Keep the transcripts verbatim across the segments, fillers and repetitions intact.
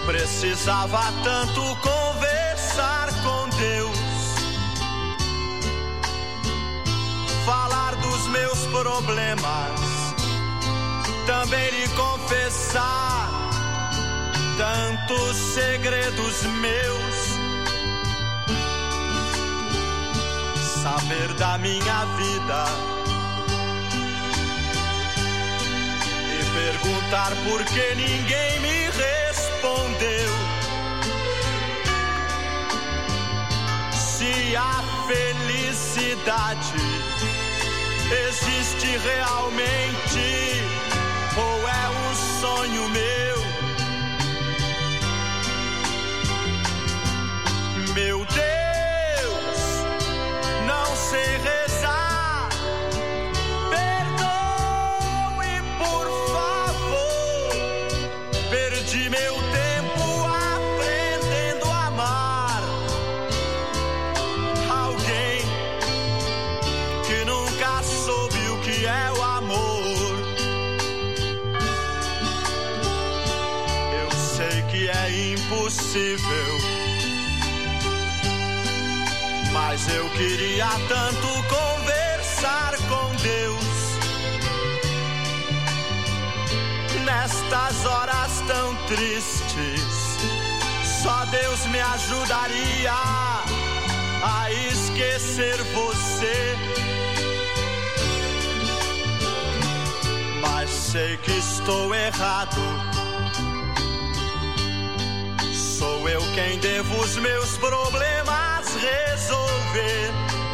precisava tanto conversar com Deus, falar dos meus problemas, também lhe confessar tantos segredos meus, saber da minha vida e perguntar por que ninguém me respondeu. Se a felicidade existe realmente ou é um sonho meu. Meu Deus, não sei rezar, perdoe por favor, perdi meu tempo aprendendo a amar alguém que nunca soube o que é o amor. Eu sei que é impossível, mas eu queria tanto conversar com Deus. Nestas horas tão tristes, só Deus me ajudaria a esquecer você. Mas sei que estou errado, sou eu quem devo os meus problemas resolver.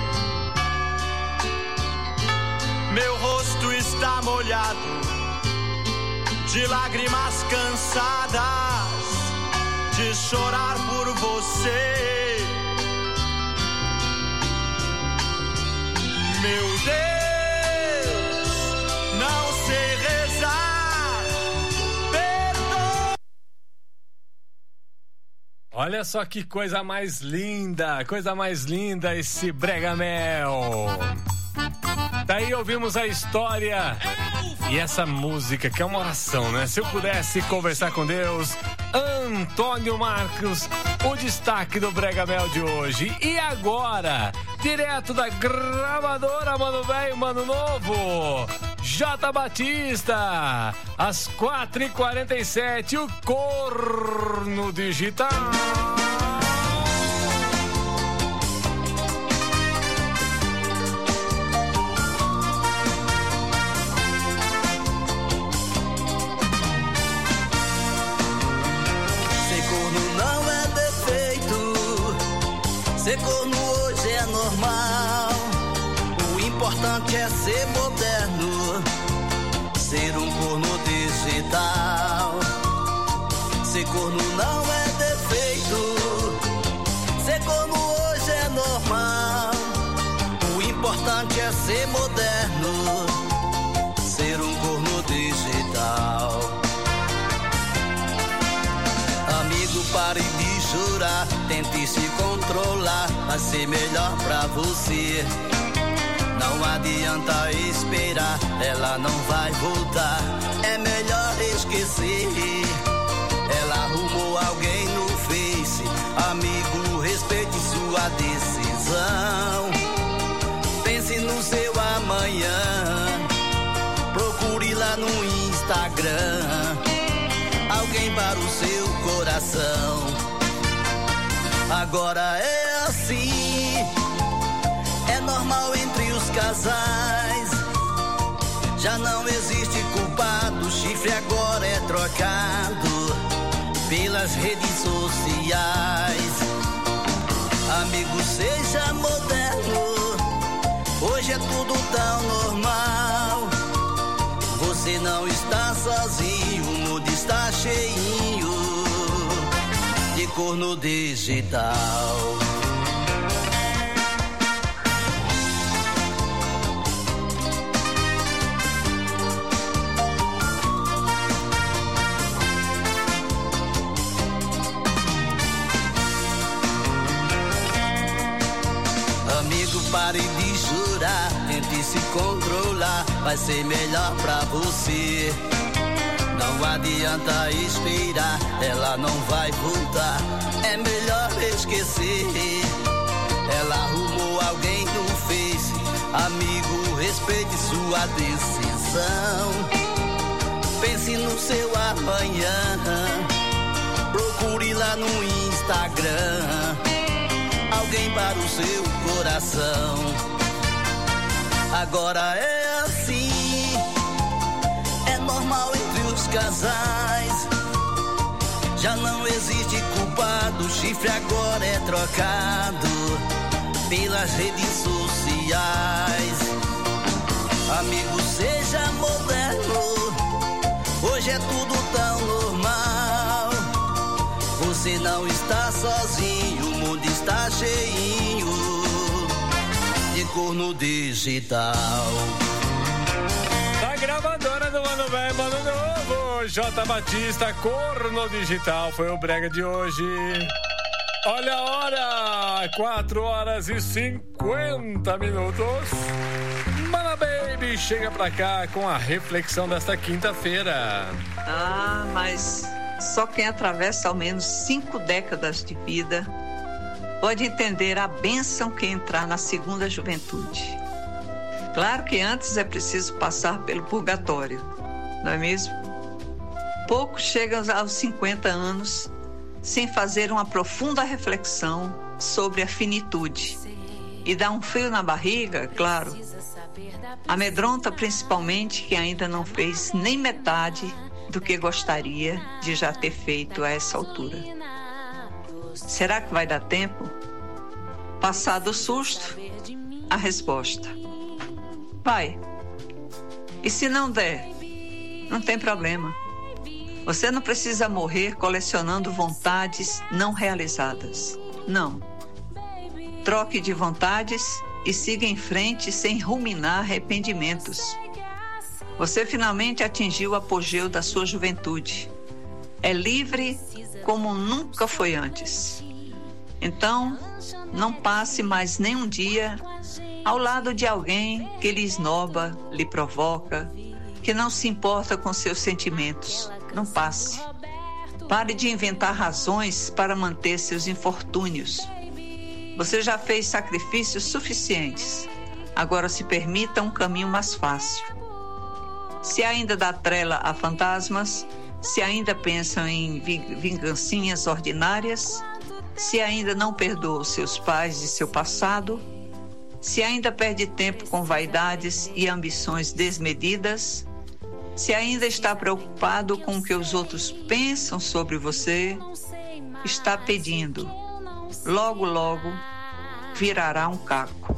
Meu rosto está molhado de lágrimas cansadas de chorar por você. Meu Deus, não sei rezar, perdoa. Olha só que coisa mais linda, coisa mais linda esse Bregamel. Daí ouvimos a história e essa música que é uma oração, né? Se eu pudesse conversar com Deus, Antônio Marcos, o destaque do Bregamel de hoje. E agora, direto da gravadora Mano Velho, Mano Novo, J. Batista, às quatro e quarenta e sete, o Corno Digital. Ser corno hoje é normal, o importante é ser moderno, ser um corno digital. Ser corno não é defeito, ser corno hoje é normal, o importante é ser moderno, ser um corno digital. Amigo, pare de chorar, tente se controlar, vai ser melhor pra você. Não adianta esperar, ela não vai voltar, é melhor esquecer. Ela arrumou alguém no Face, amigo, respeite sua decisão. Pense no seu amanhã, procure lá no Instagram alguém para o seu coração. Agora é assim, é normal entre os casais. Já não existe culpado, chifre agora é trocado pelas redes sociais. Amigo, seja moderno, hoje é tudo tão normal. Você não está sozinho, o mundo está cheinho de corno digital. Amigo, pare de chorar, tente se controlar, vai ser melhor pra você. Não adianta esperar, ela não vai voltar. É melhor esquecer. Ela arrumou alguém no Face. Amigo, respeite sua decisão. Pense no seu amanhã. Procure lá no Instagram alguém para o seu coração. Agora é assim, é normal entre os casais. Já não existe culpado, chifre agora é trocado pelas redes sociais. Amigo, seja moderno, hoje é tudo tão normal. Você não está sozinho, o mundo está cheinho de corno digital. A gravadora do Mano Velho, Mano Novo, J. Batista, corno digital, foi o brega de hoje. Olha a hora, quatro horas e cinquenta minutos. Mana Baby chega pra cá com a reflexão desta quinta-feira. Ah, mas só quem atravessa ao menos cinco décadas de vida pode entender a bênção que é entrar na segunda juventude. Claro que antes é preciso passar pelo purgatório, não é mesmo? Poucos chegam aos cinquenta anos sem fazer uma profunda reflexão sobre a finitude. E dá um frio na barriga, claro. Amedronta principalmente quem ainda não fez nem metade do que gostaria de já ter feito a essa altura. Será que vai dar tempo? Passado o susto, a resposta: vai. E se não der, não tem problema. Você não precisa morrer colecionando vontades não realizadas. Não. Troque de vontades e siga em frente sem ruminar arrependimentos. Você finalmente atingiu o apogeu da sua juventude. É livre como nunca foi antes. Então, não passe mais nenhum dia ao lado de alguém que lhe esnoba, lhe provoca, que não se importa com seus sentimentos. Não passe. Pare de inventar razões para manter seus infortúnios. Você já fez sacrifícios suficientes. Agora se permita um caminho mais fácil. Se ainda dá trela a fantasmas, se ainda pensam em vingancinhas ordinárias, se ainda não perdoa seus pais e seu passado, se ainda perde tempo com vaidades e ambições desmedidas, se ainda está preocupado com o que os outros pensam sobre você, está pedindo. Logo, logo, virará um caco.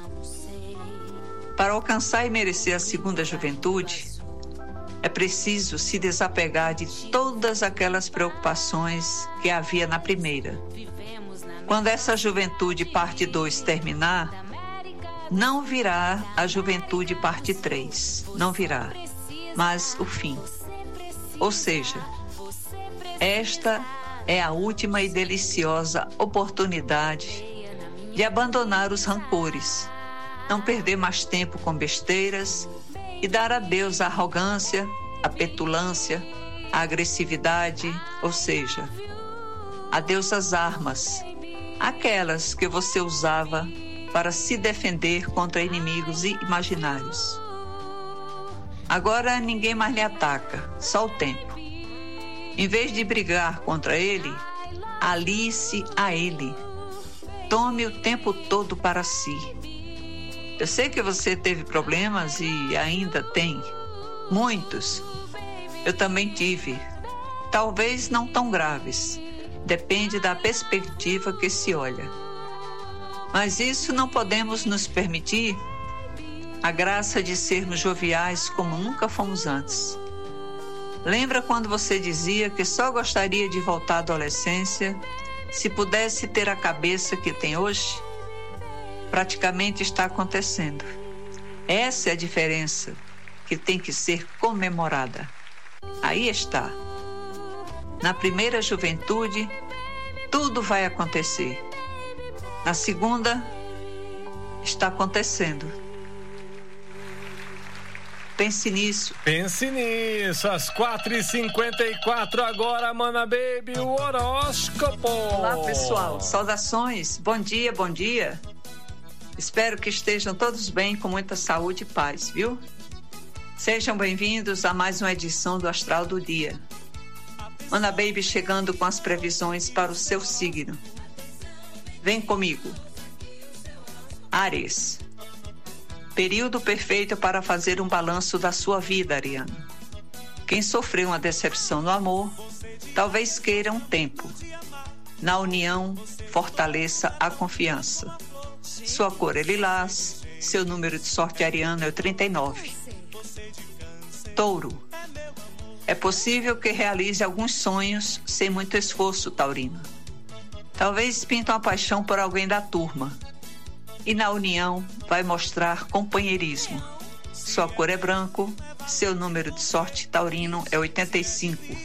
Para alcançar e merecer a segunda juventude, é preciso se desapegar de todas aquelas preocupações que havia na primeira. Quando essa juventude parte dois terminar, não virá a juventude parte três. Não virá. Mas o fim. Ou seja, esta é a última e deliciosa oportunidade de abandonar os rancores, não perder mais tempo com besteiras e dar adeus à arrogância, à petulância, à agressividade, ou seja, adeus às armas, aquelas que você usava para se defender contra inimigos imaginários. Agora ninguém mais lhe ataca, só o tempo. Em vez de brigar contra ele, alie-se a ele. Tome o tempo todo para si. Eu sei que você teve problemas e ainda tem. Muitos. Eu também tive. Talvez não tão graves. Depende da perspectiva que se olha. Mas isso não podemos nos permitir. A graça de sermos joviais como nunca fomos antes. Lembra quando você dizia que só gostaria de voltar à adolescência se pudesse ter a cabeça que tem hoje? Praticamente está acontecendo. Essa é a diferença que tem que ser comemorada. Aí está. Na primeira juventude, tudo vai acontecer. Na segunda, está acontecendo. pense nisso. Pense nisso, às quatro e cinquenta e quatro agora, Mana Baby, o horóscopo. Olá, pessoal, saudações, bom dia, bom dia. Espero que estejam todos bem, com muita saúde e paz, viu? Sejam bem-vindos a mais uma edição do Astral do Dia. Mana Baby chegando com as previsões para o seu signo. Vem comigo. Áries. Período perfeito para fazer um balanço da sua vida, Ariano. Quem sofreu uma decepção no amor, talvez queira um tempo. Na união, fortaleça a confiança. Sua cor é lilás, seu número de sorte ariano é o trinta e nove. Touro. É possível que realize alguns sonhos sem muito esforço, taurino. Talvez pinta uma paixão por alguém da turma. E na união vai mostrar companheirismo. Sua cor é branco, seu número de sorte taurino é oitenta e cinco.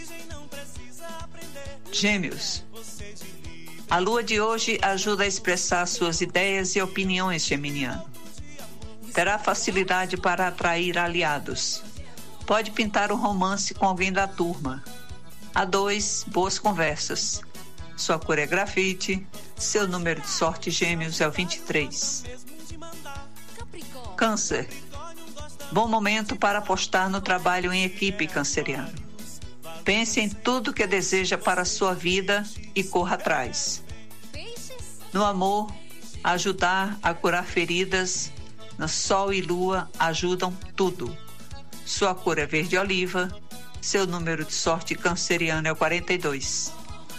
Gêmeos. A lua de hoje ajuda a expressar suas ideias e opiniões, geminiano. Terá facilidade para atrair aliados. Pode pintar um romance com alguém da turma. A dois, boas conversas. Sua cor é grafite, seu número de sorte gêmeos é o vinte e três. Câncer. Bom momento para apostar no trabalho em equipe, canceriano. Pense em tudo que deseja para a sua vida e corra atrás. No amor, ajudar a curar feridas, no sol e lua ajudam tudo. Sua cor é verde oliva, seu número de sorte canceriano é o quarenta e dois.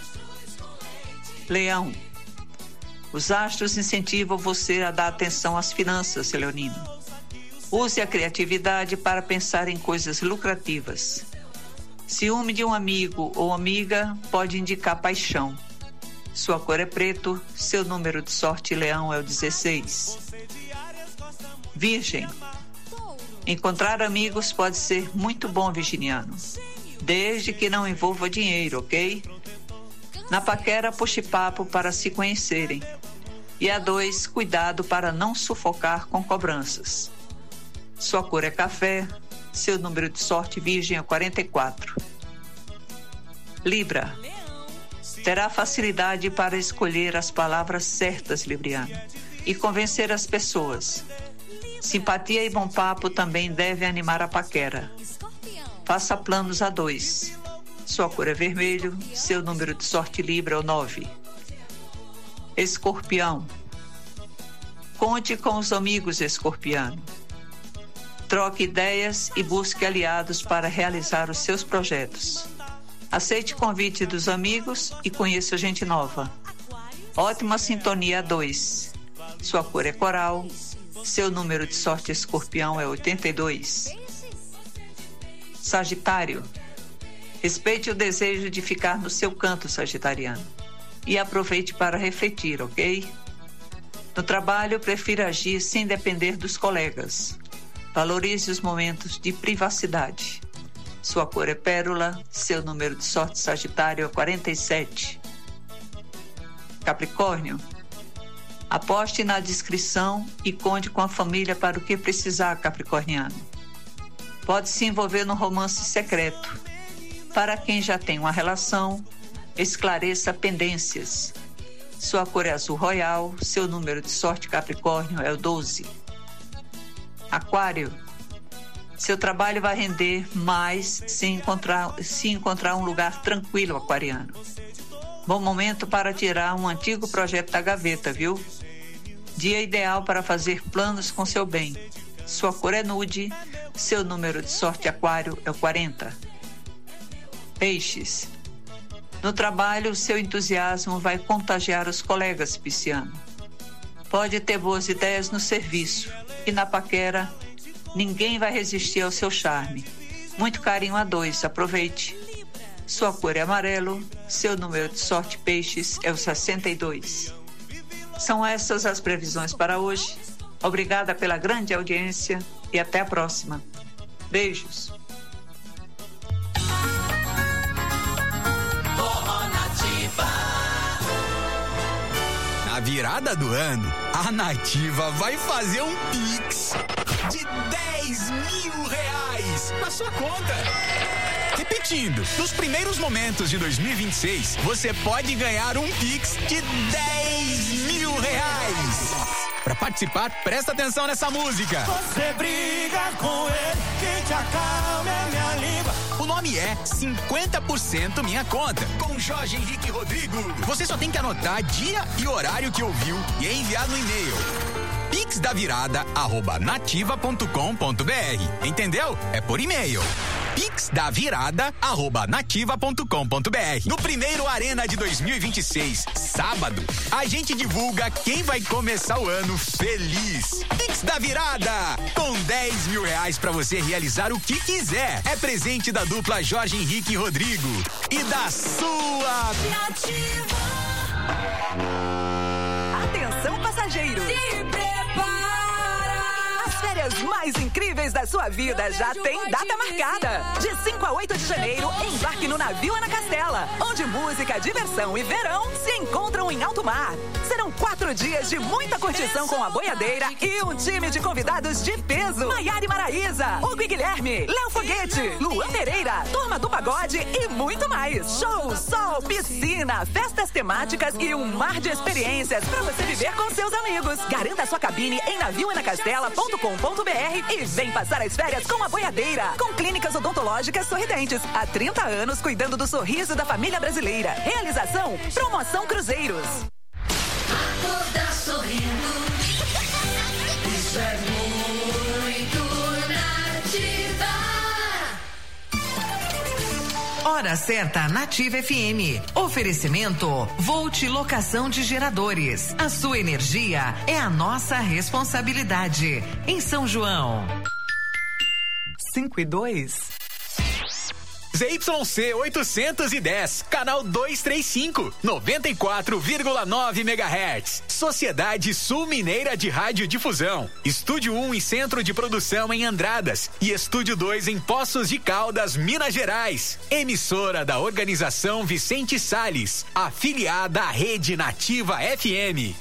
Leão. Os astros incentivam você a dar atenção às finanças, leonino. Use a criatividade para pensar em coisas lucrativas. Ciúme de um amigo ou amiga pode indicar paixão. Sua cor é preto, seu número de sorte leão é o dezesseis. Virgem. Encontrar amigos pode ser muito bom, virginiano, desde que não envolva dinheiro, ok? Na paquera, puxe papo para se conhecerem. E a dois, cuidado para não sufocar com cobranças. Sua cor é café, seu número de sorte virgem é quarenta e quatro. Libra. Terá facilidade para escolher as palavras certas, libriano, e convencer as pessoas. Simpatia e bom papo também devem animar a paquera. Faça planos a dois. Sua cor é vermelho, seu número de sorte Libra é o nove. Escorpião. Conte com os amigos, escorpiano. Troque ideias e busque aliados para realizar os seus projetos. Aceite convite dos amigos e conheça gente nova. Ótima sintonia a dois. Sua cor é coral, seu número de sorte escorpião é oitenta e dois. Sagitário. Respeite o desejo de ficar no seu canto, sagitariano, e aproveite para refletir, ok? No trabalho, prefira agir sem depender dos colegas. Valorize os momentos de privacidade. Sua cor é pérola, seu número de sorte sagitário é quarenta e sete. Capricórnio. Aposte na discrição e conte com a família para o que precisar, capricorniano. Pode se envolver num romance secreto. Para quem já tem uma relação, esclareça pendências. Sua cor é azul royal, seu número de sorte Capricórnio é o doze. Aquário. Seu trabalho vai render mais se encontrar, se encontrar um lugar tranquilo, aquariano. Bom momento para tirar um antigo projeto da gaveta, viu? Dia ideal para fazer planos com seu bem. Sua cor é nude, seu número de sorte aquário é o quarenta. Peixes. No trabalho, seu entusiasmo vai contagiar os colegas, pisciano. Pode ter boas ideias no serviço e na paquera, ninguém vai resistir ao seu charme. Muito carinho a dois, aproveite. Sua cor é amarelo, seu número de sorte peixes é o sessenta e dois. São essas as previsões para hoje. Obrigada pela grande audiência e até a próxima. Beijos. Na virada do ano, a Nativa vai fazer um Pix. de dez mil reais na sua conta. Repetindo, nos primeiros momentos de dois mil e vinte e seis, você pode ganhar um Pix de dez mil reais. Para participar, presta atenção nessa música. Você briga com ele, quem te acalma é minha língua. O nome é cinquenta por cento Minha Conta, com Jorge Henrique Rodrigo. Você só tem que anotar dia e horário que ouviu e enviar no e-mail pixdavirada arroba nativa ponto com ponto br. Entendeu? É por e-mail. pixdavirada arroba nativa ponto com ponto br. No primeiro Arena de dois mil e vinte e seis, sábado, a gente divulga quem vai começar o ano feliz. Pix da Virada, com dez mil reais pra você realizar o que quiser. É presente da dupla Jorge Henrique e Rodrigo e da sua Nativa. Atenção, passageiro. Se prepara. As férias mais incríveis da sua vida já tem data marcada. De cinco a oito de janeiro, embarque no navio Ana Castela, onde música, diversão e verão se encontram em alto mar. Serão quatro dias de muita curtição com a boiadeira e um time de convidados de peso. Maiara e Maraísa, Hugo e Guilherme, Léo Foguete, Luan Pereira, Turma do Pagode e muito mais. Show, sol, piscina, festas temáticas e um mar de experiências para você viver com seus amigos. Garanta sua cabine em navio ana castela ponto com ponto br e vem passar as férias com a boiadeira. Com clínicas odontológicas sorridentes. Há trinta anos cuidando do sorriso da família brasileira. Realização, Promoção Cruzeiros. Acordar sorrindo. Isso é muito Nativa. Hora certa, Nativa F M. Oferecimento Volt Locação de Geradores. A sua energia é a nossa responsabilidade. Em São João. cinco e dois. Z Y C oitocentos e dez, canal duzentos e trinta e cinco, noventa e quatro vírgula nove megahertz. Sociedade Sul Mineira de Radiodifusão. Estúdio um e Centro de Produção em Andradas e Estúdio dois em Poços de Caldas, Minas Gerais. Emissora da Organização Vicente Salles, afiliada à Rede Nativa F M.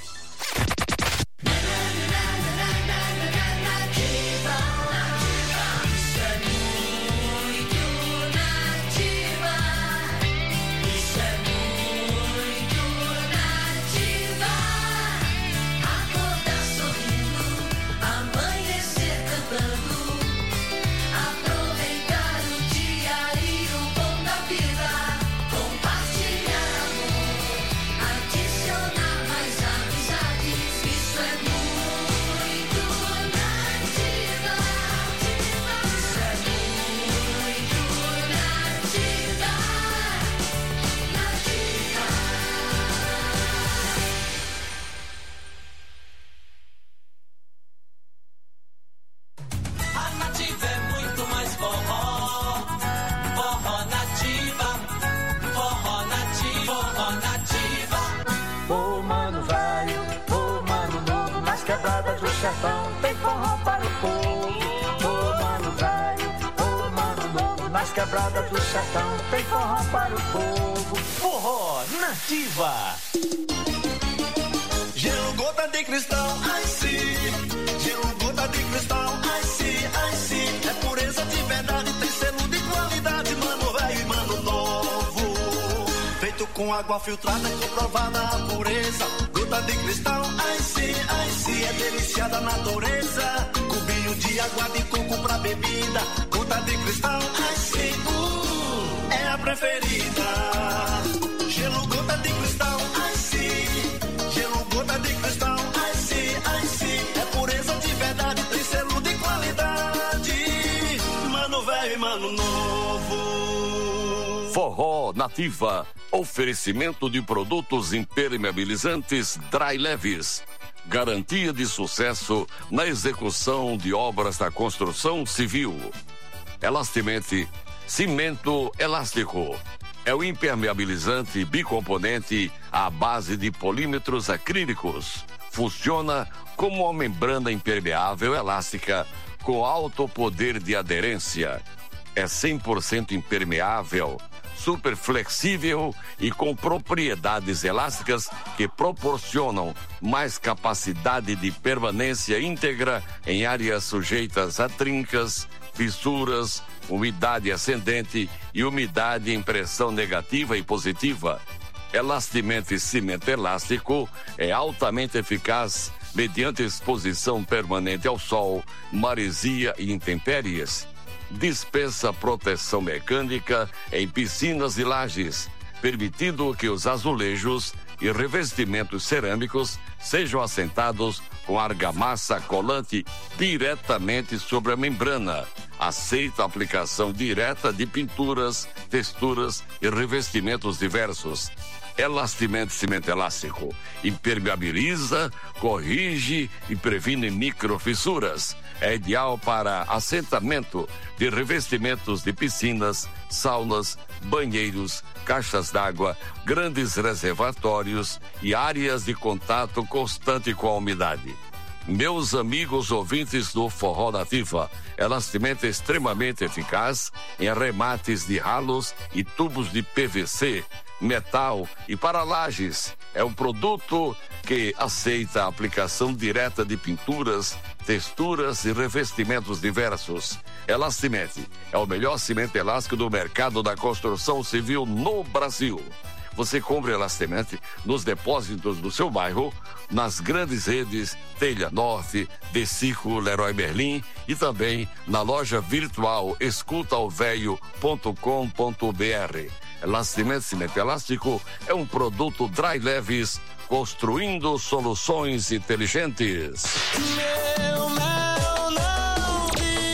Tem forró para o povo, ô mano velho, ô mano novo. Nas quebradas do sertão tem forró para o povo. Forró Nativa. Gelo gota de cristal, ai sim. Gelo gota de cristal, ai sim, ai sim. É pureza de verdade, tem selo de qualidade, mano velho e mano novo. Feito com água filtrada, comprovada a pureza. Gota de cristal, ai sim, ai sim. É delícia da natureza. Cubinho de água de coco pra bebida. Gota de cristal, ai sim, uh, é a preferida. Gelo gota de cristal, ai sim. Gelo gota de cristal, ai sim, ai sim. É pureza de verdade, tem selo de qualidade. Mano velho e mano novo. Forró Nativa. Oferecimento de produtos impermeabilizantes Dry Leves. Garantia de sucesso na execução de obras da construção civil. Elastimente, cimento elástico. É o impermeabilizante bicomponente à base de polímetros acrílicos. Funciona como uma membrana impermeável elástica com alto poder de aderência. É cem por cento impermeável, super flexível e com propriedades elásticas que proporcionam mais capacidade de permanência íntegra em áreas sujeitas a trincas, fissuras, umidade ascendente e umidade em pressão negativa e positiva. Elastimento e cimento elástico é altamente eficaz mediante exposição permanente ao sol, maresia e intempéries. Dispensa proteção mecânica em piscinas e lajes, permitindo que os azulejos e revestimentos cerâmicos sejam assentados com argamassa colante diretamente sobre a membrana. Aceita a aplicação direta de pinturas, texturas e revestimentos diversos. Elastimento cimento elástico impermeabiliza, corrige e previne microfissuras. É ideal para assentamento de revestimentos de piscinas, saunas, banheiros, caixas d'água, grandes reservatórios e áreas de contato constante com a umidade. Meus amigos ouvintes do Forró Nativa, elastimento é extremamente eficaz em arremates de ralos e tubos de P V C, metal e para lajes. É um produto que aceita a aplicação direta de pinturas, texturas e revestimentos diversos. Elastimete é o melhor cimento elástico do mercado da construção civil no Brasil. Você compra Elastimete nos depósitos do seu bairro, nas grandes redes Telha Norte, Decico, Leroy Merlin e também na loja virtual escuta o velho ponto com ponto b r. Elastimete cimento elástico é um produto Dry Leves, construindo soluções inteligentes. Meu mel não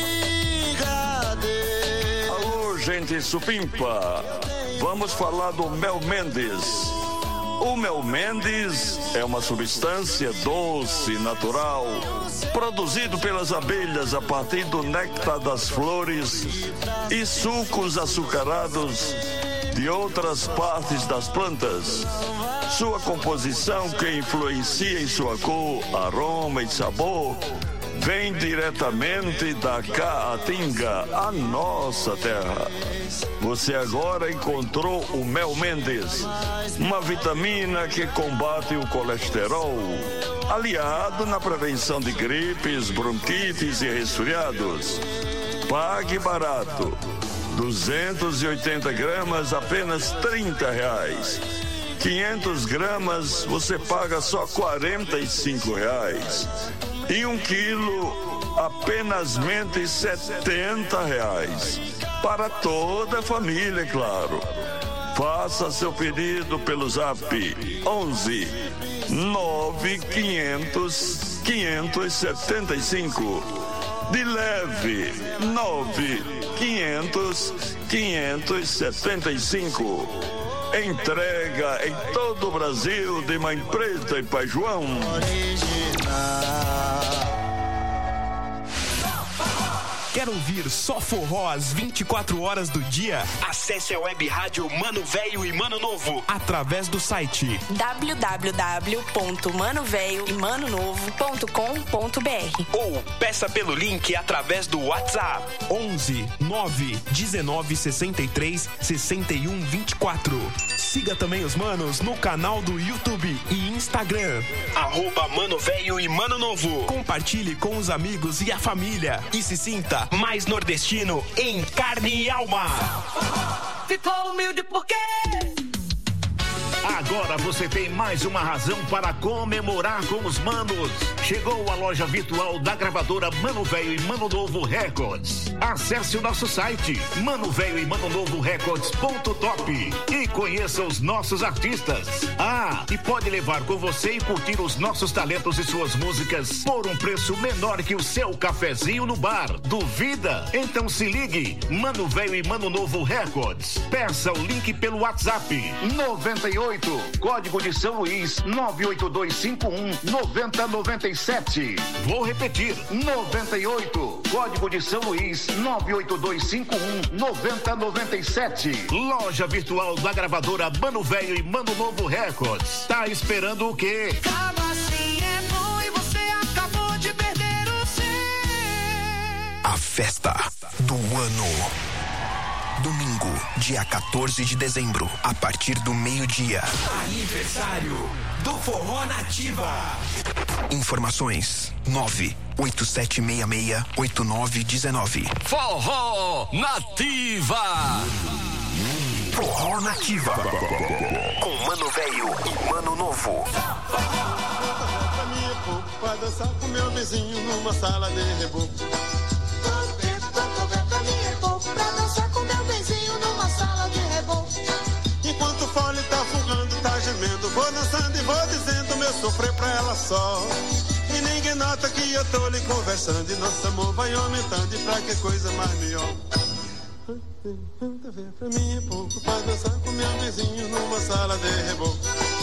diga. Alô, gente supimpa. Vamos falar do Mel Mendes. O Mel Mendes é uma substância doce, natural, produzido pelas abelhas a partir do néctar das flores e sucos açucarados de outras partes das plantas. Sua composição, que influencia em sua cor, aroma e sabor, vem diretamente da Caatinga, a nossa terra. Você agora encontrou o Mel Mendes, uma vitamina que combate o colesterol, aliado na prevenção de gripes, bronquites e resfriados. Pague barato. duzentos e oitenta gramas, apenas trinta reais. quinhentas gramas, você paga só quarenta e cinco reais. E um quilo, apenas setenta reais. Para toda a família, claro. Faça seu pedido pelo zap onze nove quinhentos quinhentos e setenta e cinco. De leve nove quinhentos quinhentos e setenta e cinco. Entrega em todo o Brasil de Mãe Preta e Pai João. Quer ouvir só forró às vinte e quatro horas do dia? Acesse a web rádio Mano Velho e Mano Novo através do site w w w ponto mano velho e mano novo ponto com ponto b r ou peça pelo link através do WhatsApp onze nove dezenove sessenta e três sessenta e um vinte e quatro. Siga também os manos no canal do YouTube e Instagram arroba Mano Velho e Mano Novo. Compartilhe com os amigos e a família e se sinta mais nordestino em carne e alma. Ficou humilde por quê? Agora você tem mais uma razão para comemorar com os manos. Chegou a loja virtual da gravadora Mano Velho e Mano Novo Records. Acesse o nosso site mano velho e mano novo records ponto top e conheça os nossos artistas. Ah, e pode levar com você e curtir os nossos talentos e suas músicas por um preço menor que o seu cafezinho no bar. Duvida? Então se ligue, Mano Velho e Mano Novo Records. Peça o link pelo WhatsApp noventa e oito, código de São Luís nove oito dois cinco um nove zero nove sete. Vou repetir, noventa e oito, código de São Luís nove oito dois cinco um nove zero nove sete. Loja virtual da gravadora Mano Velho e Mano Novo Records. Tá esperando o quê? Acaba assim é bom e você acabou de perder o seu. A festa do ano Domingo, dia quatorze de dezembro, a partir do meio-dia. Aniversário do Forró Nativa. Informações nove oito sete seis seis oito nove um nove. Forró Nativa. Forró Nativa. Com Mano Velho e Mano Novo. Pra mim é pouco, pra dançar com meu vizinho numa sala de reboco. Pra mim é pouco, pra dançar com meu vizinho numa sala de reboco. Enquanto o fole tá fugando, tá gemendo, vou dançando e vou dizendo meu sofrer pra ela só. E ninguém nota que eu tô lhe conversando e nosso amor vai aumentando e pra que coisa mais melhor. Pra mim é pouco, pra dançar com meu vizinho numa sala de reboco.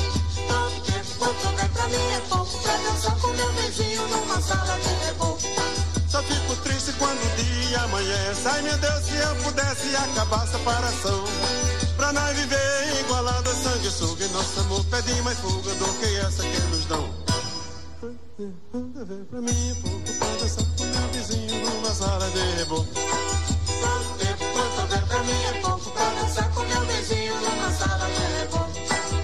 Pra mim é pouco, pra dançar com meu vizinho numa sala de reboco. Só fico triste quando o dia amanhece. Ai meu Deus, se eu pudesse acabar a separação, pra nós viver igualado a sanguessuga. E nosso amor pede mais fuga do que essa que nos dão. Pra mim é pouco, pra dançar com meu vizinho numa sala de reboco. Pra mim é pouco, pra dançar com meu vizinho numa sala de reboco.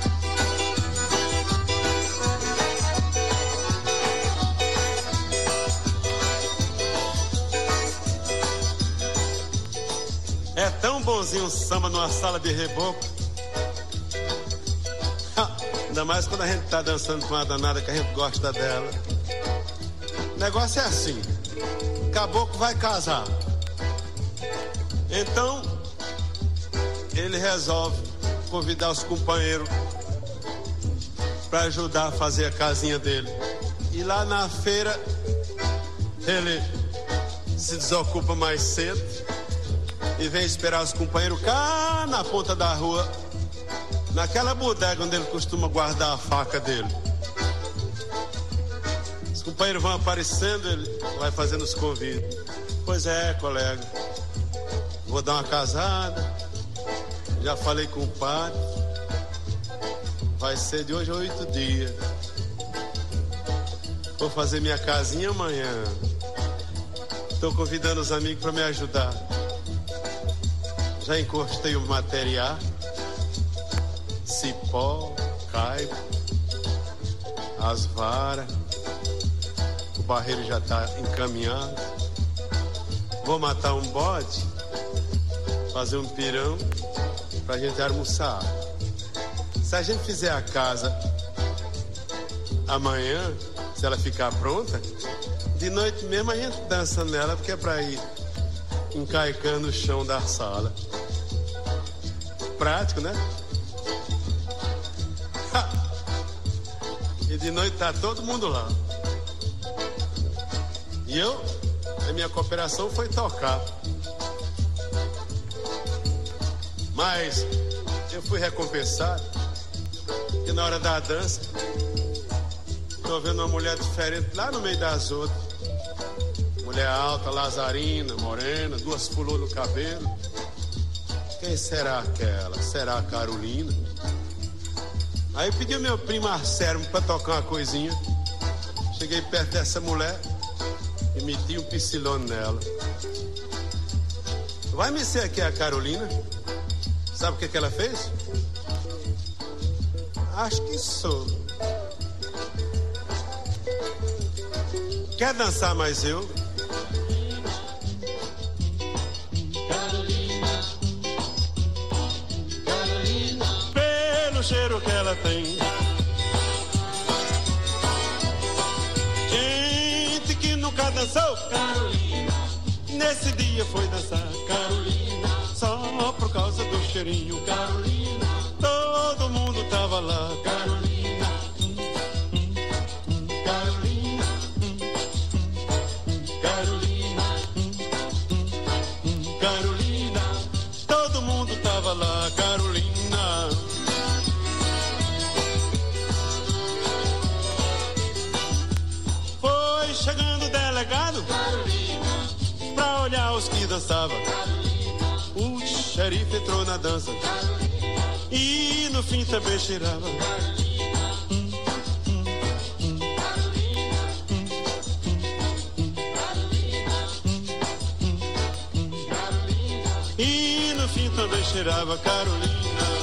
É tão bonzinho um samba numa sala de reboco. Ha, ainda mais quando a gente tá dançando com uma danada que a gente gosta dela. O negócio é assim: caboclo vai casar. Então, ele resolve convidar os companheiros para ajudar a fazer a casinha dele. E lá na feira, ele se desocupa mais cedo e vem esperar os companheiros cá na ponta da rua, naquela bodega onde ele costuma guardar a faca dele. Os companheiros vão aparecendo, ele vai fazendo os convites. Pois é, colega, vou dar uma casada, já falei com o padre, vai ser de hoje a oito dias. Vou fazer minha casinha amanhã. Estou convidando os amigos para me ajudar. Já encostei o material, cipó, caibo, as varas, o barreiro já está encaminhado. Vou matar um bode, fazer um pirão pra gente almoçar. Se a gente fizer a casa amanhã, se ela ficar pronta, de noite mesmo a gente dança nela, porque é pra ir encaicando o chão da sala. Prático, né? E de noite tá todo mundo lá. E eu, a minha cooperação foi tocar. Mas eu fui recompensado, porque na hora da dança, tô vendo uma mulher diferente lá no meio das outras. Mulher alta, lazarina, morena, duas flores no cabelo. Quem será aquela? Será a Carolina? Aí pedi ao meu primo Arcérimo pra tocar uma coisinha. Cheguei perto dessa mulher e meti um piscilone nela. Vai me ser aqui a Carolina? Sabe o que, que ela fez? Acho que sou. Quer dançar mais eu? Carolina, Carolina, pelo cheiro que ela tem. Gente que nunca dançou, Carolina, nesse dia foi dançar, Carolina, só por causa do cheirinho, Carolina, todo mundo tava lá, Carolina, Carolina, Carolina, Carolina, todo mundo tava lá, Carolina. Foi chegando o delegado, Carolina, pra olhar os que dançavam. O xerife entrou na dança, Carolina, e no fim também cheirava. Hum, hum, hum. E no fim cheirava Carolina.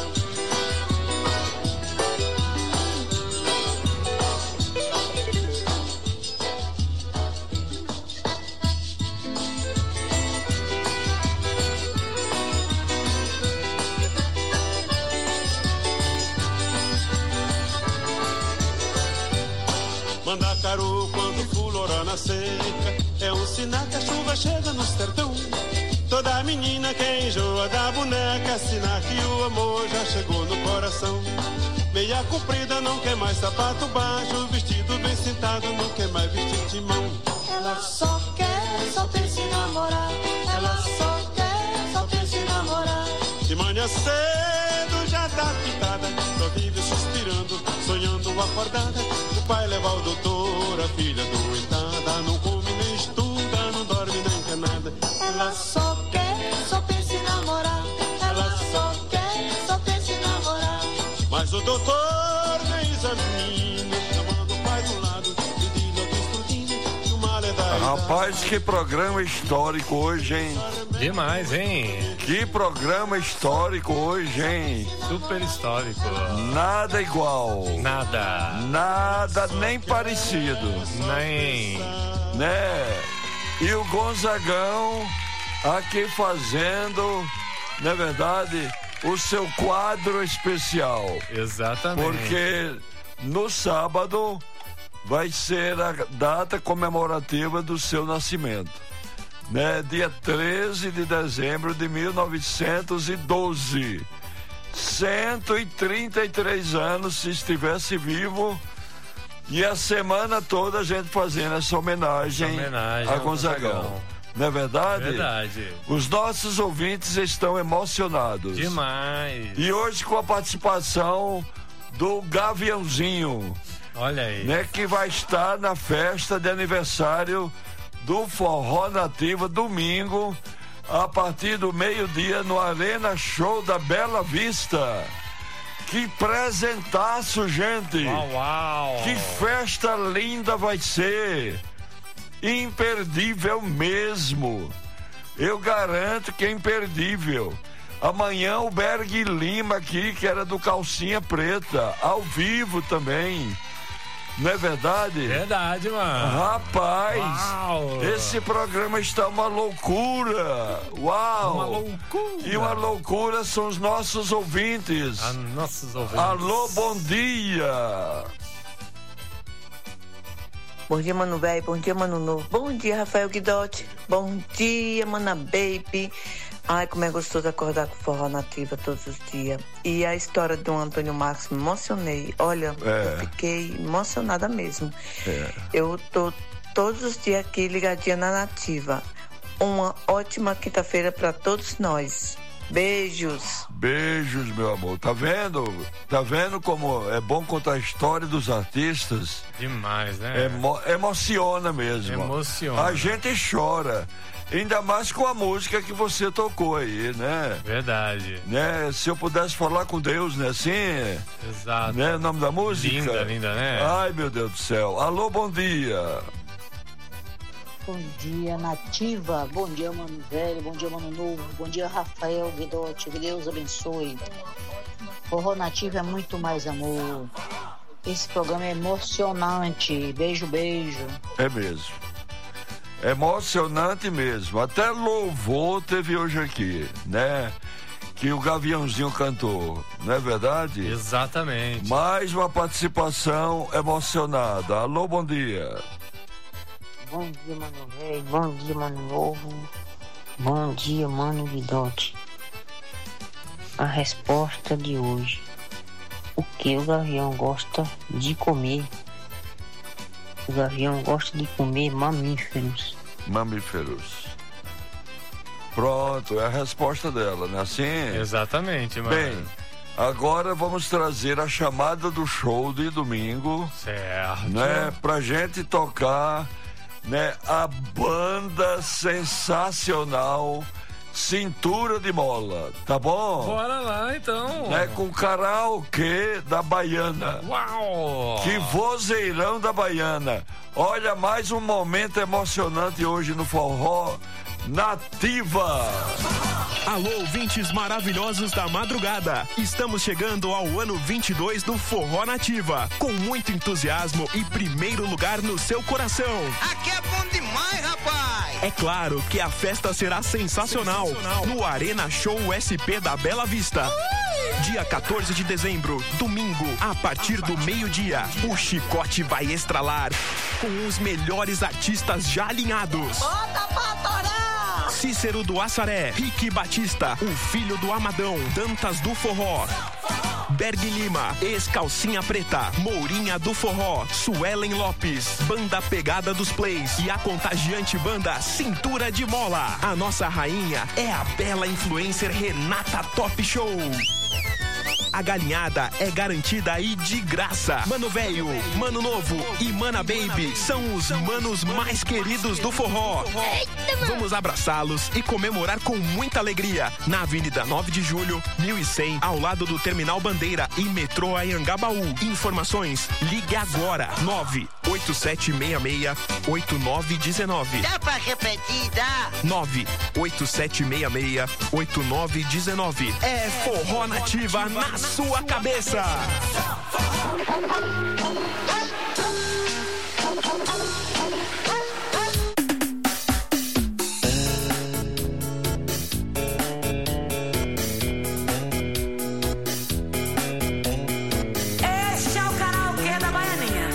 Mandacaru quando fulora na seca, é um sinal que a chuva chega no sertão. Toda menina que enjoa da boneca, sinal que o amor já chegou no coração. Meia comprida não quer mais sapato baixo, vestido bem sentado não quer mais vestir de mão. Ela só quer, só pensa em namorar. Ela só quer, só pensa em namorar. De manhã cedo já tá pintada, só vive suspirando, sonhando acordada. O pai leva o doutor, a filha doentada, não come nem estuda, não dorme nem quer nada. Ela só quer, só pensa em namorar. Ela só quer, só pensa em namorar. Mas o doutor nem examina, chamando o pai do lado, pedindo a estudinho, que o mal é da idade. Rapaz, que programa histórico hoje, hein? Demais, hein? Que programa histórico hoje, hein? Super histórico. Nada igual. Nada. Nada nem parecido. Nem. Né? E o Gonzagão aqui fazendo, na verdade, o seu quadro especial. Exatamente. Porque no sábado vai ser a data comemorativa do seu nascimento. Né, dia treze de dezembro de mil novecentos e doze. cento e trinta e três anos, se estivesse vivo. E a semana toda a gente fazendo essa homenagem, essa homenagem a Gonzagão. Gonzagão. Não é verdade? Verdade. Os nossos ouvintes estão emocionados. Demais. E hoje com a participação do Gaviãozinho. Olha aí. Né, que vai estar na festa de aniversário do Forró Nativa, domingo, a partir do meio-dia, no Arena Show da Bela Vista. Que presentaço, gente! Uau, uau! Que festa linda vai ser! Imperdível mesmo! Eu garanto que é imperdível. Amanhã o Berg Lima aqui, que era do Calcinha Preta, ao vivo também. Não é verdade? Verdade, mano. Rapaz, uau. Esse programa está uma loucura. Uau! Uma loucura. E uma loucura são os nossos ouvintes. Ah, nossos ouvintes. Alô, bom dia. Bom dia, Mano Velho. Bom dia, Mano Novo. Bom dia, Rafael Guidotti. Bom dia, Mana Baby. Ai, como é gostoso acordar com Forró Nativa todos os dias. E a história do Antônio Marcos, me emocionei. Olha, é. eu fiquei emocionada mesmo. É. Eu tô todos os dias aqui ligadinha na Nativa. Uma ótima quinta-feira para todos nós. Beijos. Beijos, meu amor. Tá vendo? Tá vendo como é bom contar a história dos artistas? Demais, né? Emo- emociona mesmo. Emociona. A gente chora. Ainda mais com a música que você tocou aí, né? Verdade. Né? Se eu pudesse falar com Deus, né? Assim. Exato. Né? O nome da música? Linda, linda, né? Ai, meu Deus do céu. Alô, bom dia. Bom dia, Nativa. Bom dia, Mano Velho. Bom dia, Mano Novo. Bom dia, Rafael Guidotti. Que Deus abençoe. Forró Nativa é muito mais amor. Esse programa é emocionante. Beijo, beijo. É mesmo. Emocionante mesmo. Até louvor teve hoje aqui, né? Que o Gaviãozinho cantou, não é verdade? Exatamente. Mais uma participação emocionada. Alô, bom dia. Bom dia, Mano Velho. Bom dia, Mano Novo. Bom dia, Mano Guidotti. A resposta de hoje. O que o Gavião gosta de comer? O Gavião gosta de comer mamíferos. Mamíferos. Pronto, é a resposta dela, né? Assim? Exatamente, mano. Bem, agora vamos trazer a chamada do show de domingo. Certo. Né? Pra gente tocar, né? A banda sensacional Cintura de Mola, tá bom? Bora lá, então. Né? Com karaokê da Baiana. Uau! Que vozeirão da Baiana. Olha, mais um momento emocionante hoje no Forró Nativa. Alô, ouvintes maravilhosos da madrugada. Estamos chegando ao ano vinte e dois do Forró Nativa, com muito entusiasmo e primeiro lugar no seu coração. Aqui é bom demais, rapaz! É claro que a festa será sensacional, sensacional. no Arena Show U S P da Bela Vista. Ui! Dia quatorze de dezembro, domingo, a partir do meio-dia, o chicote vai estralar com os melhores artistas já alinhados. Bota pra torar! Cícero do Assaré, Rick Batista, o filho do Amadão, Dantas do Forró, Berg Lima, ex-calcinha preta, Mourinha do Forró, Suelen Lopes, Banda Pegada dos Plays e a contagiante banda Cintura de Mola. A nossa rainha é a bela influencer Renata Top Show. A galinhada é garantida e de graça. Mano Velho, Mano Novo e Mana Baby são os manos mais queridos do forró. Vamos abraçá-los e comemorar com muita alegria na Avenida nove de Julho, mil e cem, ao lado do Terminal Bandeira e Metrô Anhangabaú. Informações, ligue agora. nove oito sete seis seis oito nove um nove. Dá pra repetir, dá? nove oito sete seis seis oito nove um nove. É Forró Nativa na sua cabeça. Este é o karaokê da Baianinha.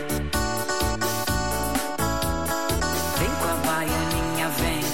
Vem com a Baianinha, vem.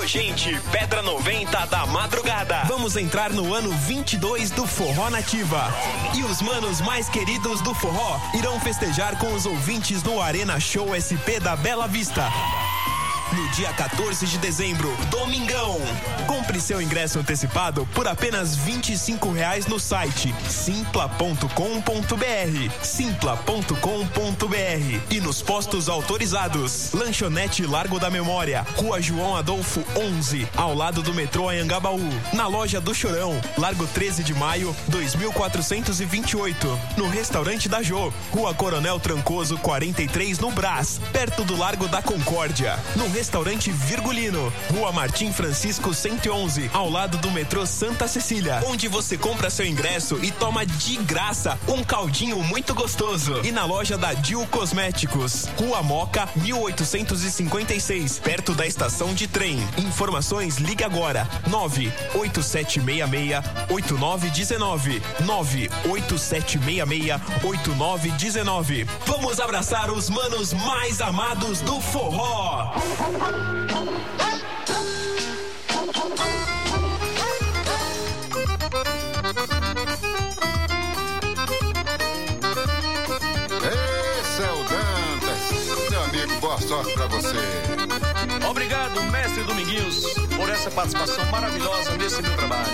gente, Pedra noventa da madrugada. Vamos entrar no ano vinte e dois do Forró Nativa. E os manos mais queridos do forró irão festejar com os ouvintes no Arena Show S P da Bela Vista. No dia quatorze de dezembro, domingão. Compre seu ingresso antecipado por apenas vinte e cinco reais no site simpla ponto com ponto br, simpla ponto com ponto br e nos postos autorizados. Lanchonete Largo da Memória, Rua João Adolfo onze, ao lado do metrô Anhangabaú. Na loja do Chorão, Largo treze de maio, dois mil quatrocentos e vinte e oito. No restaurante da Jô, Rua Coronel Trancoso quarenta e três, no Brás, perto do Largo da Concórdia. No Restaurante Virgulino, Rua Martim Francisco cento e onze, ao lado do metrô Santa Cecília, onde você compra seu ingresso e toma de graça um caldinho muito gostoso. E na loja da Dil Cosméticos, Rua Moca mil oitocentos e cinquenta e seis, perto da estação de trem. Informações, ligue agora nove oito sete seis seis oito nove um nove, nove oito sete seis seis oito nove um nove. Vamos abraçar os manos mais amados do forró. Esse é o Dantas, meu amigo, boa sorte pra você. Obrigado, mestre Dominguinhos, por essa participação maravilhosa nesse meu trabalho.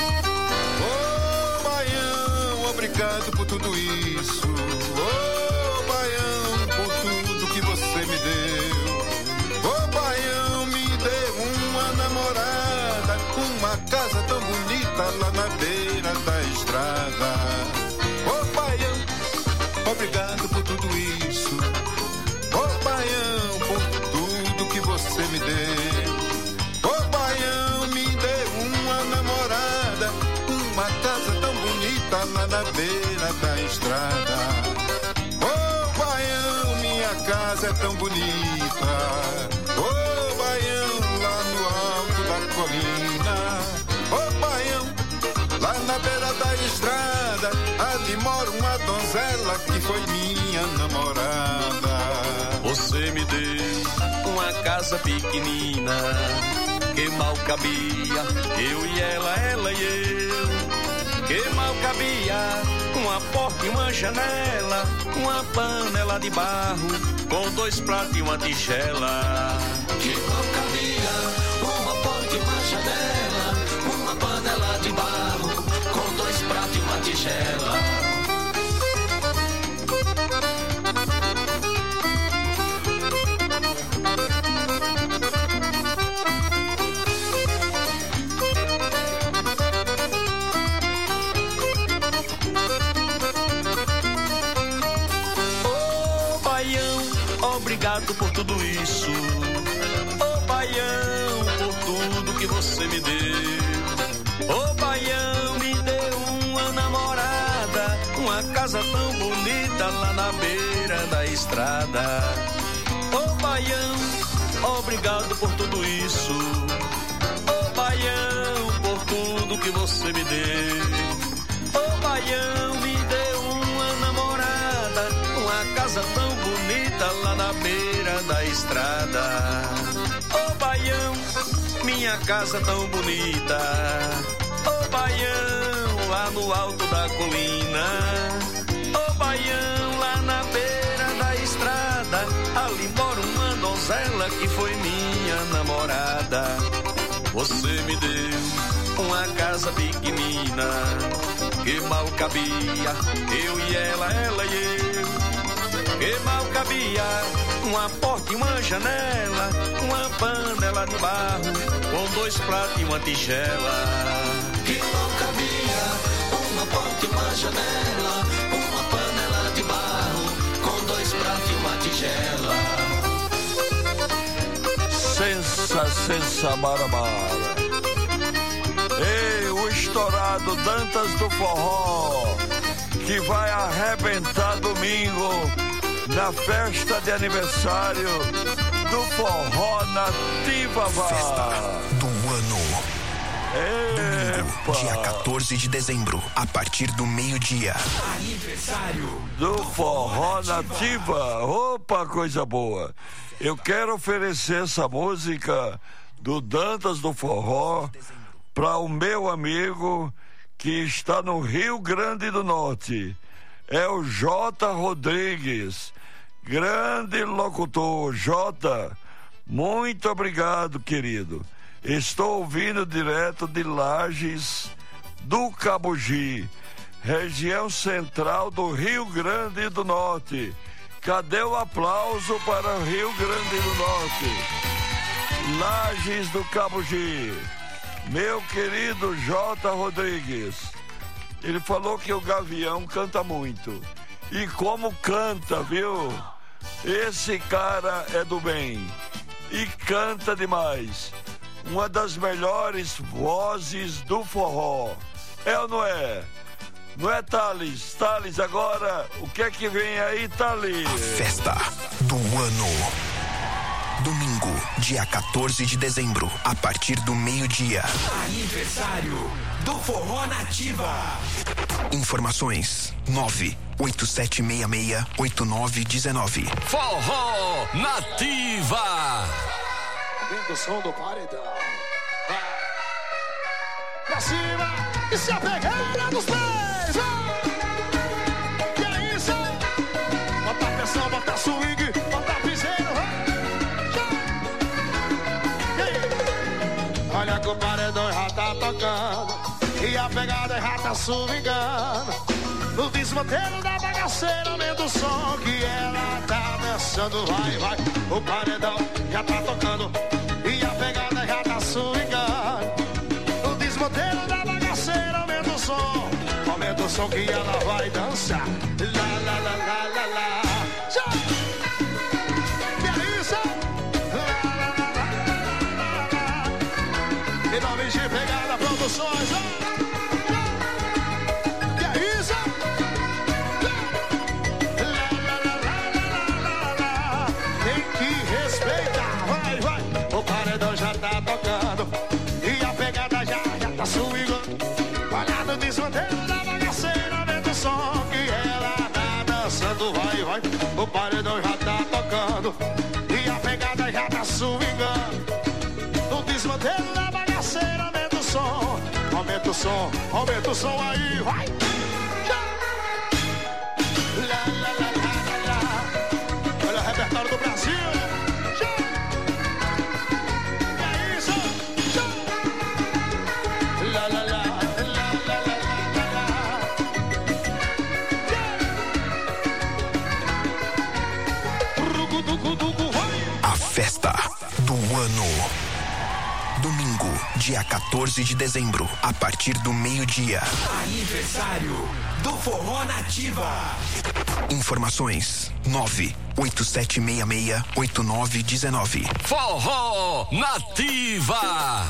Ô, Baião, obrigado por tudo isso. Ô, Baião, por tudo que você me deu. Ô, Baião, me deu uma namorada, uma casa tão bonita lá na beira da estrada. Ô, Baião, obrigado por tudo isso. Ô, Baião, por tudo que você me deu. Ô, Baião, me deu uma namorada, uma casa tão bonita lá na beira da estrada. Ô, Baião, minha casa é tão bonita. Ô, Baião, lá no alto da colina. Ô, Baião, lá na beira da estrada, ali mora uma donzela que foi minha namorada. Você me deu uma casa pequenina que mal cabia, eu e ela, ela e eu. Que mal cabia uma porta e uma janela, uma panela de barro com dois pratos e uma tigela. Que mal cabia uma porta e uma janela, uma panela de barro com dois pratos e uma tigela. Obrigado por tudo isso, ô Baião, por tudo que você me deu. Ô Baião, me deu uma namorada, uma casa tão bonita lá na beira da estrada. Ô Baião, obrigado por tudo isso, ô Baião, por tudo que você me deu. Ô Baião, me deu uma namorada, uma casa tão bonita lá na beira da estrada. Ô Baião, minha casa tão bonita. Ô Baião, lá no alto da colina. Ô Baião, lá na beira da estrada, ali mora uma donzela que foi minha namorada. Você me deu uma casa pequenina que mal cabia, eu e ela, ela e eu. Que mal cabia uma porta e uma janela, uma panela de barro com dois pratos e uma tigela. Que mal cabia uma porta e uma janela, uma panela de barro com dois pratos e uma tigela. Sensa, sensa, marabara. Ei, o estourado Dantas do Forró, que vai arrebentar domingo na festa de aniversário do Forró Nativa. Festa do ano. Epa. Domingo, dia quatorze de dezembro, a partir do meio-dia. Aniversário do Forró Nativa. Opa, coisa boa. Eu quero oferecer essa música do Dantas do Forró, para o meu amigo que está no Rio Grande do Norte. É o J. Rodrigues, grande locutor. J, muito obrigado, querido. Estou ouvindo direto de Lages do Cabugi, região central do Rio Grande do Norte. Cadê o aplauso para o Rio Grande do Norte? Lages do Cabugi. Meu querido J. Rodrigues, ele falou que o Gavião canta muito. E como canta, viu? Esse cara é do bem e canta demais. Uma das melhores vozes do forró. É ou não é? Não é, Thales? Thales, agora, o que é que vem aí, Thales? A festa do ano. Domingo, dia quatorze de dezembro, a partir do meio-dia. Aniversário do Forró Nativa. Informações: nove oito sete seis seis oito nove um nove. Forró Nativa. Ouvindo o som do paredão. Vai. Pra cima e se apegando nos pés. Vai. Que é isso? Bota a pressão, bota a swing, bota a piseira. Olha que o paredão já tá tocando e a pegada já tá swingando. No desmantelo da bagaceira, aumenta o som que ela tá dançando. Vai, vai, o paredão já tá tocando e a pegada já tá swingando. No desmantelo da bagaceira, aumenta o som, aumenta o som que ela vai dançar. Lá, lá, lá, lá, lá, lá. Já. Que é isso? Lá, lá, lá, lá, lá, lá. Em nome de Pegada Produções, ó. E a pegada já, já tá swingando. Olha no desmantelo da bagaceira, aumenta o som que ela tá dançando. Vai, vai, o paredão já tá tocando e a pegada já tá swingando. No desmantelo da bagaceira, aumenta o som, aumenta o som, aumenta o som aí, vai. Lá, lá, lá, lá, lá, lá. Olha o repertório do Brasil. Festa do ano. Domingo, dia quatorze de dezembro, a partir do meio-dia. Aniversário do Forró Nativa. Informações: nove oito sete seis seis oito nove um nove. Forró Nativa.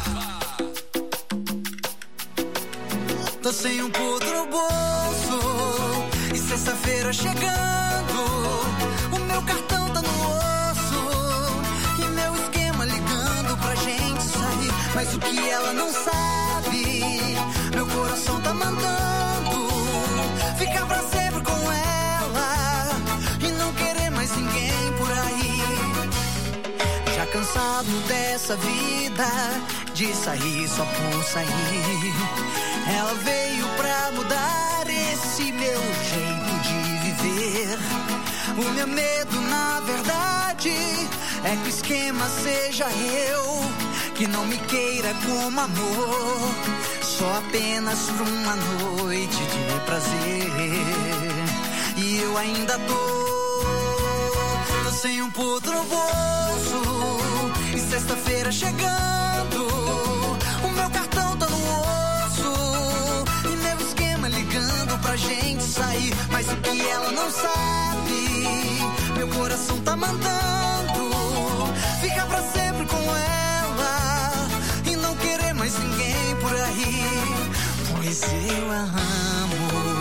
Tô sem um puto no bolso e sexta-feira chegando. O meu cartão tá no osso e meu esquema ligando pra gente sair. Mas o que ela não sabe, meu coração tá mandando ficar pra sempre com ela e não querer mais ninguém por aí. Já cansado dessa vida de sair só por sair, ela veio pra mudar esse meu jeito de viver. O meu medo, na verdade, é que o esquema seja eu, que não me queira como amor, só apenas por uma noite de prazer. E eu ainda tô, tô sem um puto no bolso e sexta-feira chegando. O meu cartão tá no osso e meu esquema ligando pra gente sair. Mas o que ela não sabe, meu coração tá mandando ficar pra sempre com ela e não querer mais ninguém por aí, pois eu a amo.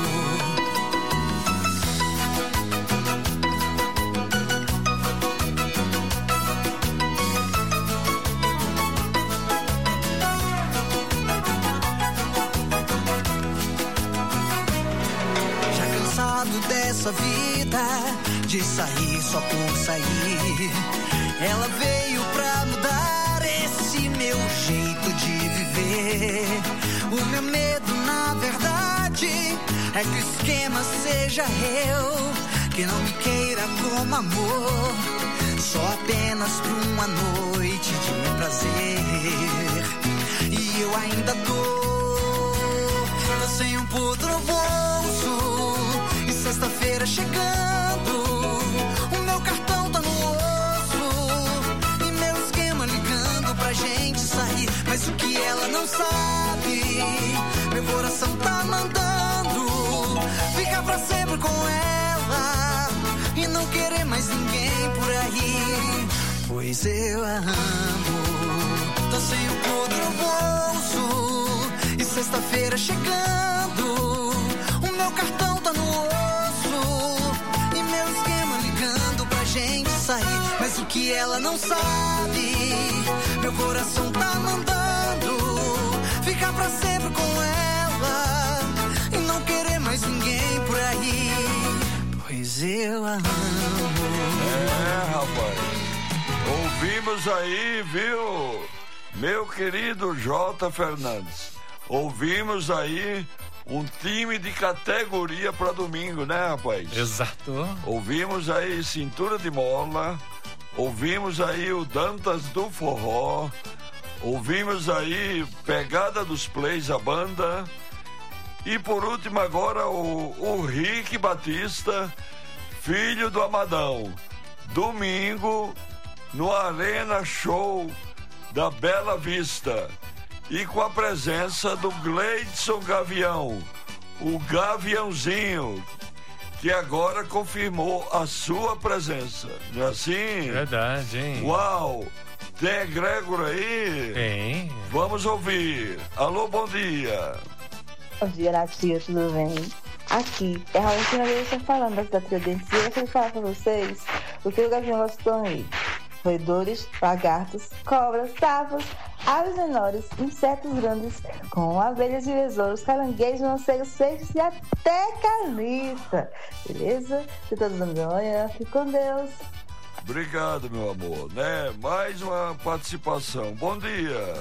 Dessa vida de sair só por sair, ela veio pra mudar esse meu O meu medo, na verdade, é que o esquema seja eu, que não me queira como amor, só apenas por uma noite de prazer. E eu ainda tô, tô sem um puto no bolso, e sexta-feira chegando, o meu cartão tá no osso, e meu esquema ligando pra gente sair. Mas o que ela não sabe, meu coração tá mandando ficar pra sempre com ela e não querer mais ninguém por aí, pois eu a amo. Tô sem o puto no bolso, e sexta-feira chegando, o meu cartão tá no osso, e meu esquema ligando pra gente sair. Mas o que ela não sabe, meu coração tá mandando ficar pra sempre com ela e não querer mais ninguém por aí, pois eu a amo. É, rapaz, ouvimos aí, viu, meu querido J. Fernandes, ouvimos aí um time de categoria para domingo, né, rapaz? Exato. Ouvimos aí Cintura de Mola, ouvimos aí o Dantas do Forró, ouvimos aí Pegada dos Plays, a banda, e por último agora o, o Rick Batista, filho do Amadão, domingo no Arena Show da Bela Vista, e com a presença do Gleidson Gavião, o Gaviãozinho, que agora confirmou a sua presença, não é assim? Verdade, hein? Uau! Tem egrégor aí? Tem. Vamos ouvir. Alô, bom dia. Bom dia, Natia, tudo bem? Aqui é a Raultina Leite falando da cidade Tiradentes, e eu quero falar pra vocês o que o Gavião gostou aí. Roedores, lagartos, cobras, sapos, aves menores, insetos grandes, com abelhas e besouros, caranguejos, morcegos, peixes e até carnita. Beleza? Se todos vão bem, fique com Deus. Obrigado, meu amor, né? Mais uma participação. Bom dia.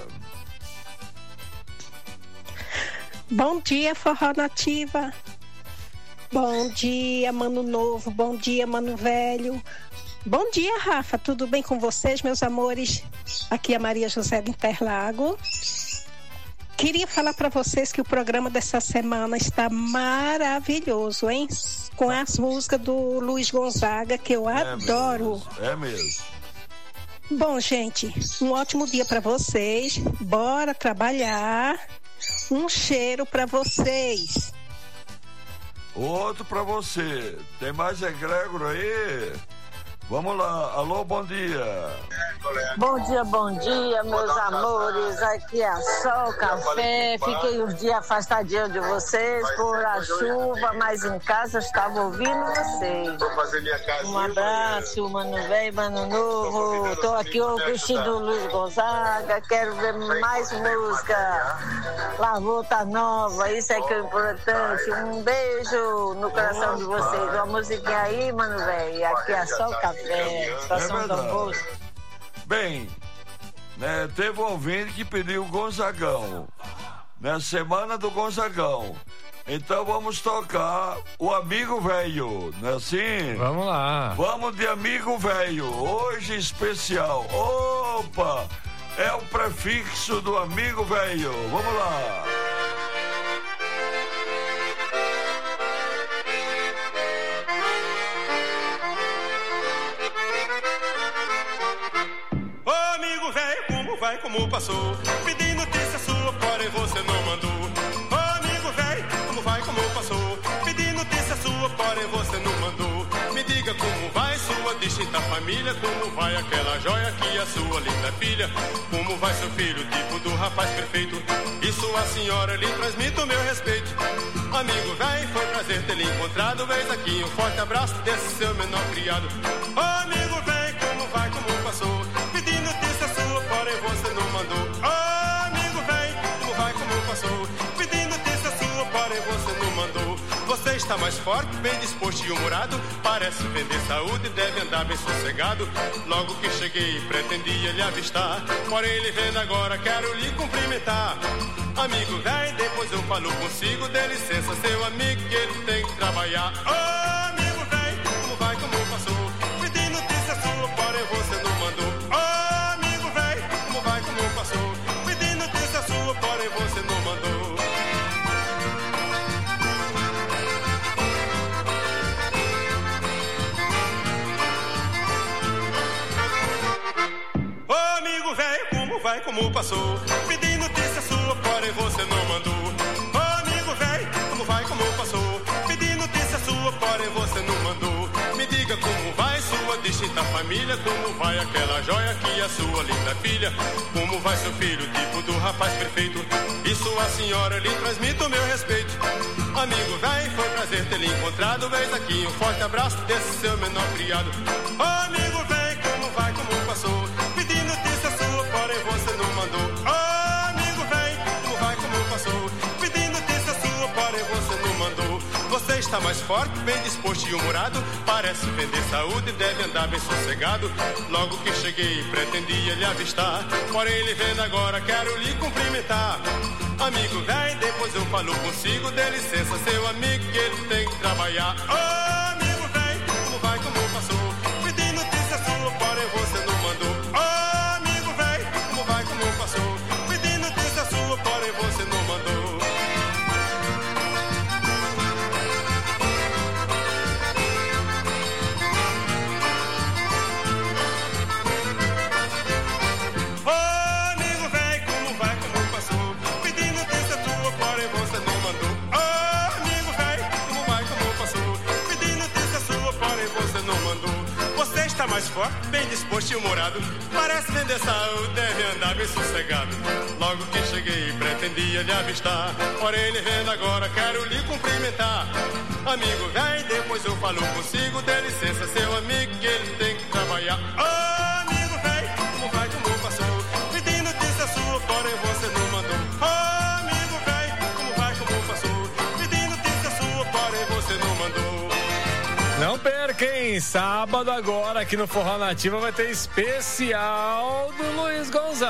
Bom dia, Forró Nativa. Bom dia, Mano Novo. Bom dia, Mano Velho. Bom dia, Rafa. Tudo bem com vocês, meus amores? Aqui é a Maria José de Interlago. Queria falar para vocês que o programa dessa semana está maravilhoso, hein? Com as músicas do Luiz Gonzaga, que eu é adoro. Mesmo. É mesmo. Bom, gente, um ótimo dia para vocês. Bora trabalhar. Um cheiro para vocês. Outro para você. Tem mais egrégor aí? Vamos lá. Alô, bom dia. Bom dia, bom dia, meus amores. Aqui é a Sol Café. Fiquei uns dias afastadinho de vocês por a chuva, mas em casa eu estava ouvindo vocês. Um abraço, Mano Velho, Mano Novo. Estou aqui vestindo o Luiz Gonzaga. Quero ver mais música. Lavota Nova, isso é que é importante. Um beijo no coração de vocês. Uma musiquinha aí, Mano Velho. Aqui é a Sol Café, estação Dom Bosco. Bem, né, teve um ouvinte que pediu o Gonzagão, né, semana do Gonzagão. Então vamos tocar o Amigo Velho, não é assim? Vamos lá. Vamos de Amigo Velho, hoje especial. Opa, é o prefixo do Amigo Velho. Vamos lá. Vai como passou, pedi notícia sua, porém você não mandou. Ô amigo velho, como vai, como passou, pedi notícia sua, porém você não mandou. Me diga como vai sua distinta família, como vai aquela joia que é sua linda filha, como vai seu filho, tipo do rapaz perfeito, e sua senhora lhe transmite o meu respeito. Amigo velho, foi prazer ter lhe encontrado, eis aqui um forte abraço desse seu menor criado. Ô amigo velho, como vai, como passou, pedi notícia sua, porém você não mandou. Oh, amigo velho, como vai, como passou, pedi notícia sua, porém você não mandou. Você está mais forte, bem disposto e humorado. Parece vender saúde, deve andar bem sossegado. Logo que cheguei, pretendia lhe avistar. Porém, lhe vendo agora, quero lhe cumprimentar. Amigo velho, depois eu falo consigo. Dê licença, seu amigo, que ele tem que trabalhar. Oh, amigo velho, como vai, como passou? Pedi notícia sua, porém você não mandou. Oh, amigo velho, como vai, como passou? Pedi notícia sua, porém você não mandou. Oh, amigo velho, como vai, como passou? Pedi notícia sua, porém você não mandou. Oh, amigo velho, como vai, como passou? Pedi notícia sua, porém você não mandou. Me diga como vai sua distinta família, como vai aquela joia que é sua linda filha, como vai seu filho, tipo do rapaz perfeito, e sua senhora lhe transmite o meu respeito. Amigo velho, foi prazer ter lhe encontrado, vez aqui um forte abraço desse seu menor criado. Oh, amigo velho, como vai, como passou? Pedi notícia sua, porém você não mandou. Oh, amigo velho, como vai, como passou? Pedi notícia sua, porém você não mandou. Você está mais forte, bem disposto e humorado. Parece vender saúde, deve andar bem sossegado. Logo que cheguei, pretendia lhe avistar. Porém, lhe vendo agora, quero lhe cumprimentar. Amigo velho, depois eu falo consigo. Dê licença, seu amigo, que ele tem que trabalhar. Oh, amigo velho, como vai, como passou? Pedi notícia sua, porém você não mandou. Oh, amigo velho, como vai, como passou? Pedi notícia sua, porém você não mandou. Está mais forte, bem disposto e humorado. Parece vender saúde, deve andar bem sossegado. Logo que cheguei, pretendia lhe avistar. Porém, lhe vendo agora, quero lhe cumprimentar. Amigo velho, depois eu falo consigo. Dê licença, seu amigo, que ele tem que trabalhar. Oh, amigo velho, como vai, como passou? Pedi notícia sua, porém você não mandou. Oh, amigo velho, como vai, como passou? Pedi notícia sua, porém você não mandou. Não perca, hein? Sábado agora aqui no Forró Nativa vai ter especial do Luiz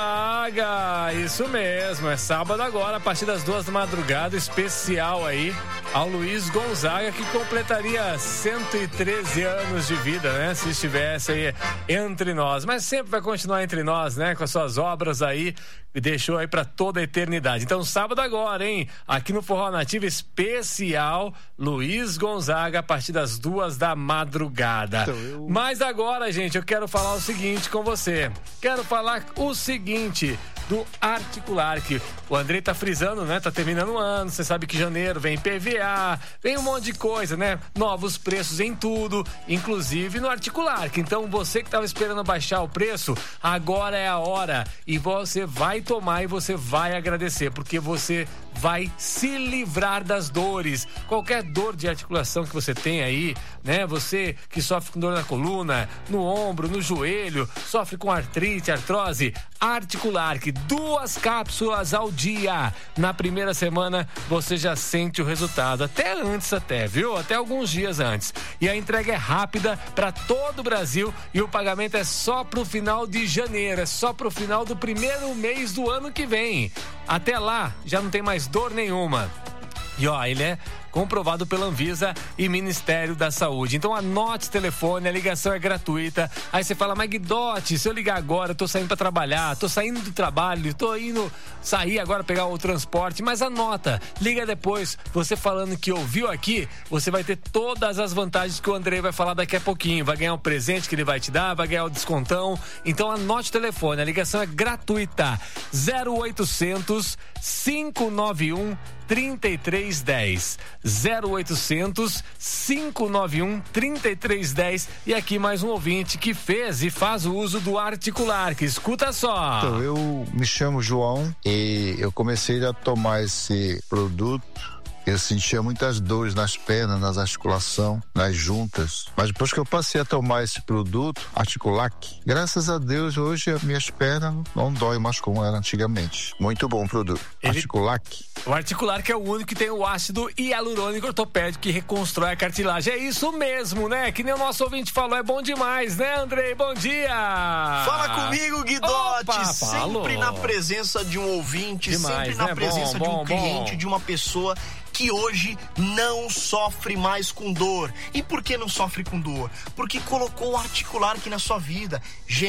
Gonzaga. Isso mesmo, é sábado agora, a partir das duas da madrugada, especial aí ao Luiz Gonzaga, que completaria cento e treze anos de vida, né? Se estivesse aí entre nós. Mas sempre vai continuar entre nós, né? Com as suas obras aí, e deixou aí pra toda a eternidade. Então, sábado agora, hein? Aqui no Forró Nativa, especial Luiz Gonzaga, a partir das duas da madrugada. Então, eu... Mas agora, gente, eu quero falar o seguinte com você. Quero falar o seguinte do Articular, que o Andrei tá frisando, né? Tá terminando o ano, você sabe que janeiro vem P V A, vem um monte de coisa, né? Novos preços em tudo, inclusive no Articular. Então, você que tava esperando baixar o preço, agora é a hora. E você vai tomar e você vai agradecer, porque você vai se livrar das dores. Qualquer dor de articulação que você tem aí, né? Você que sofre com dor na coluna, no ombro, no joelho, sofre com artrite, artrose, Articular, que duas cápsulas ao dia. Na primeira semana você já sente o resultado, até antes até, viu? Até alguns dias antes. E a entrega é rápida para todo o Brasil e o pagamento é só pro final de janeiro, é só pro final do primeiro mês do ano que vem. Até lá já não tem mais dor nenhuma. E ó, ele é comprovado pela Anvisa e Ministério da Saúde. Então anote o telefone, a ligação é gratuita. Aí você fala, mas Guidotti, se eu ligar agora, eu tô saindo pra trabalhar, tô saindo do trabalho, tô indo sair agora pegar o transporte, mas anota, liga depois. Você falando que ouviu aqui, você vai ter todas as vantagens que o Andrei vai falar daqui a pouquinho. Vai ganhar o presente que ele vai te dar, vai ganhar o descontão. Então anote o telefone, a ligação é gratuita. zero oitocentos, cinco nove um, trinta e três dez. zero oitocentos, cinco nove um, trinta e três dez. E aqui mais um ouvinte que fez e faz o uso do Articular, que escuta só. Então, eu me chamo João e eu comecei a tomar esse produto Eu sentia muitas dores nas pernas, nas articulações, nas juntas. Mas depois que eu passei a tomar esse produto, Articulac, graças a Deus, hoje as minhas pernas não doem mais como era antigamente. Muito bom o produto. Ele... Articulac. O Articulac é o único que tem o ácido hialurônico ortopédico que reconstrói a cartilagem. É isso mesmo, né? Que nem o nosso ouvinte falou, é bom demais, né, Andrei? Bom dia! Fala comigo, Guidotti! Opa, sempre falou. Na presença de um ouvinte, Demais, sempre na né? presença Bom, de um bom, cliente, bom. de uma pessoa que hoje não sofre mais com dor. E por que não sofre com dor? Porque colocou o Articulac na sua vida.